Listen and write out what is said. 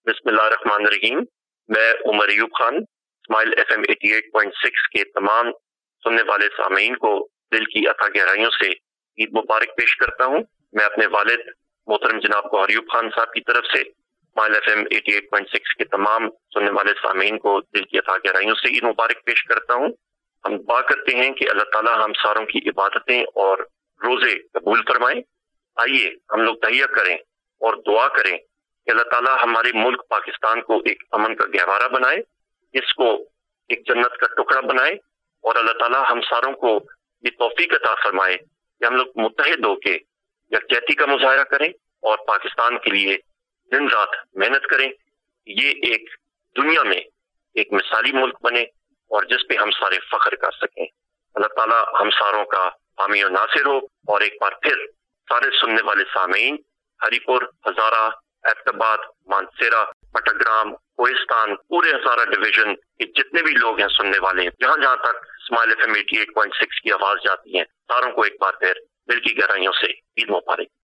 بسم اللہ الرحمن الرحیم۔ میں عمر ایوب خان اسمائل FM 88.6 کے تمام سننے والے سامعین کو دل کی اتھا گہرائیوں سے عید مبارک پیش کرتا ہوں۔ میں اپنے والد محترم جناب گوہر ایوب خان صاحب کی طرف سے اسمائل FM 88.6 کے تمام سننے والے سامعین کو دل کی اتھا گہرائیوں سے عید مبارک پیش کرتا ہوں۔ ہم دعا کرتے ہیں کہ اللہ تعالیٰ ہم ساروں کی عبادتیں اور روزے قبول فرمائیں۔ آئیے ہم لوگ تہیہ کریں اور دعا کریں کہ اللہ تعالیٰ ہمارے ملک پاکستان کو ایک امن کا گہوارہ بنائے، اس کو ایک جنت کا ٹکڑا بنائے، اور اللہ تعالیٰ ہم ساروں کو یہ توفیق عطا فرمائے کہ ہم لوگ متحد ہو کے یکجہتی کا مظاہرہ کریں اور پاکستان کے لیے دن رات محنت کریں۔ یہ ایک دنیا میں ایک مثالی ملک بنے اور جس پہ ہم سارے فخر کر سکیں۔ اللہ تعالیٰ ہم ساروں کا حامی و ناصر ہو، اور ایک بار پھر سارے سننے والے سامعین ہری پور، ہزارہ، ایبٹ آباد، مانسیرا، پٹاگرام، کوہستان، پورے ہزارہ ڈویژن کے جتنے بھی لوگ ہیں سننے والے، جہاں جہاں تک اسمائل FM 88.6 کی آواز جاتی ہے، ساروں کو ایک بار پھر دل کی گہرائیوں سے عید مبارک۔